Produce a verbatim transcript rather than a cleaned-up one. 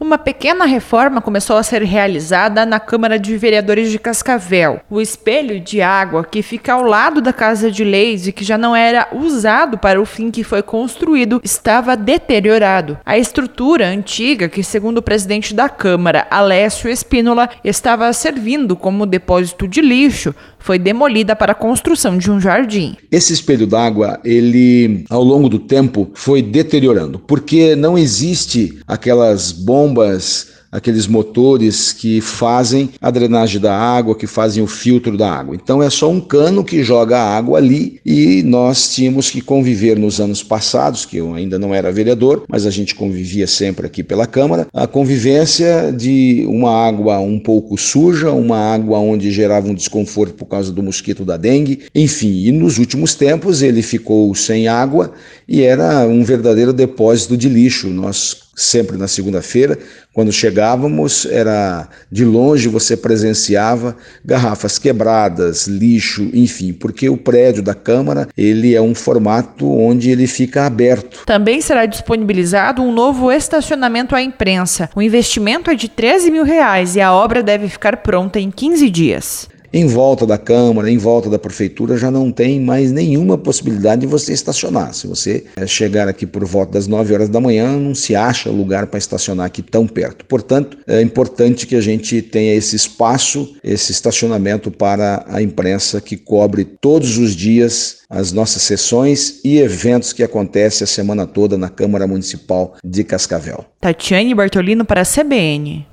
Uma pequena reforma começou a ser realizada na Câmara de Vereadores de Cascavel. O espelho de água que fica ao lado da Casa de Leis e que já não era usado para o fim que foi construído estava deteriorado. A estrutura antiga, que segundo o presidente da Câmara, Alessio Espínola, estava servindo como depósito de lixo, foi demolida para a construção de um jardim. Esse espelho d'água, ele ao longo do tempo foi deteriorando, porque não existe aquelas bombas, aqueles motores que fazem a drenagem da água, que fazem o filtro da água. Então é só um cano que joga a água ali e nós tínhamos que conviver nos anos passados, que eu ainda não era vereador, mas a gente convivia sempre aqui pela Câmara, a convivência de uma água um pouco suja, uma água onde gerava um desconforto por causa do mosquito da dengue, enfim, e nos últimos tempos ele ficou sem água e era um verdadeiro depósito de lixo. Nós sempre na segunda-feira, quando chegávamos, era de longe você presenciava garrafas quebradas, lixo, enfim, porque o prédio da Câmara, ele é um formato onde ele fica aberto. Também será disponibilizado um novo estacionamento à imprensa. O investimento é de treze mil reais e a obra deve ficar pronta em quinze dias. Em volta da Câmara, em volta da Prefeitura, já não tem mais nenhuma possibilidade de você estacionar. Se você chegar aqui por volta das nove horas da manhã, não se acha lugar para estacionar aqui tão perto. Portanto, é importante que a gente tenha esse espaço, esse estacionamento para a imprensa que cobre todos os dias as nossas sessões e eventos que acontecem a semana toda na Câmara Municipal de Cascavel. Tatiane Bartolino para a C B N.